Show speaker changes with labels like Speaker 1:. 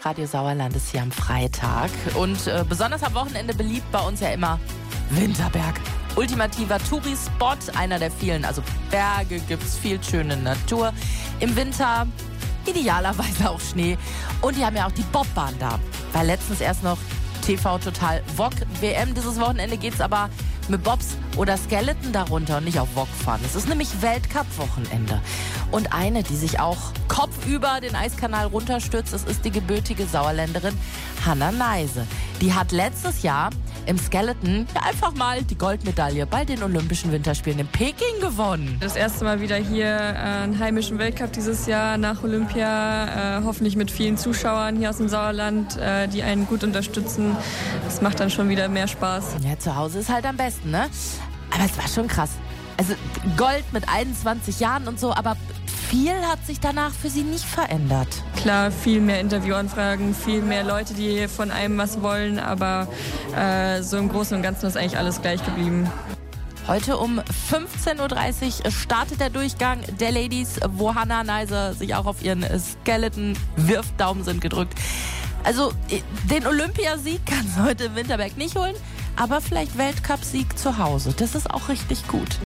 Speaker 1: Radio Sauerland ist hier am Freitag. Und besonders am Wochenende beliebt bei uns ja immer Winterberg. Ultimativer Touri-Spot, einer der vielen. Also Berge gibt's, viel schöne Natur. Im Winter idealerweise auch Schnee. Und die haben ja auch die Bobbahn da. War letztens erst noch TV Total Wok WM. Dieses Wochenende geht's aber mit Bobs oder Skeleton darunter und nicht auf Wok fahren. Es ist nämlich Weltcup-Wochenende. Und eine, die sich auch kopfüber den Eiskanal runterstürzt, das ist die gebürtige Sauerländerin Hannah Neise. Die hat letztes Jahr im Skeleton einfach mal die Goldmedaille bei den Olympischen Winterspielen in Peking gewonnen.
Speaker 2: Das erste Mal wieder hier einen heimischen Weltcup dieses Jahr nach Olympia. Hoffentlich mit vielen Zuschauern hier aus dem Sauerland, die einen gut unterstützen. Das macht dann schon wieder mehr Spaß.
Speaker 1: Ja, zu Hause ist halt am besten, ne? Aber es war schon krass. Also Gold mit 21 Jahren und so, aber viel hat sich danach für sie nicht verändert.
Speaker 2: Klar, viel mehr Interviewanfragen, viel mehr Leute, die von einem was wollen, aber so im Großen und Ganzen ist eigentlich alles gleich geblieben.
Speaker 1: Heute um 15.30 Uhr startet der Durchgang der Ladies, wo Hannah Neise sich auch auf ihren Skeleton wirft. Daumen sind gedrückt. Also den Olympiasieg kann sie heute im Winterberg nicht holen, aber vielleicht Weltcupsieg zu Hause. Das ist auch richtig gut.